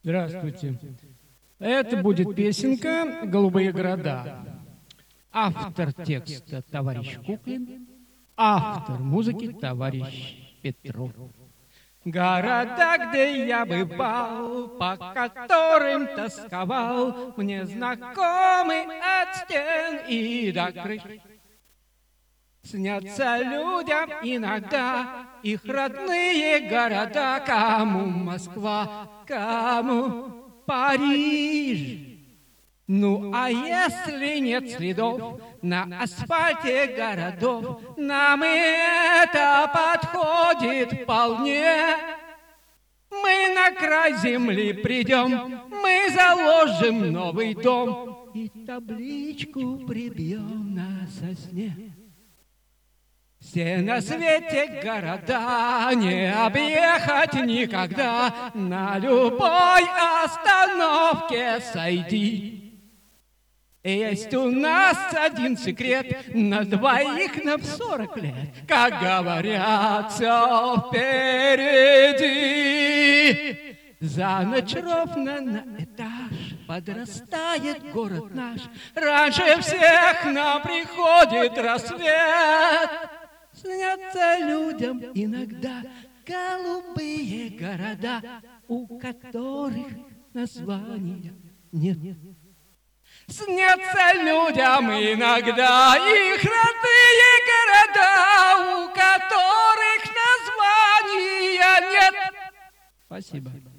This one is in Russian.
Здравствуйте. Это будет песенка «Голубые города». Автор текста товарищ Куклин, автор музыки товарищ Петров. Города, где я бывал, по которым тосковал, мне знакомы от стен и до крыш. Снятся людям иногда их родные города, кому Москва, кому Париж. Ну, а если нет следов на асфальте городов, нам и это подходит вполне. Мы на край земли придем, мы заложим новый дом и табличку прибьем на сосне. Все на свете города не объехать никогда, на любой остановке сойди. Есть у нас один секрет, на двоих нам 40 лет, как говорят, все впереди. За ночь ровно на этаж подрастает город наш, раньше всех нам приходит рассвет. Снятся людям иногда голубые города, у которых названия нет. Снятся людям иногда их родные города, у которых названия нет. Спасибо.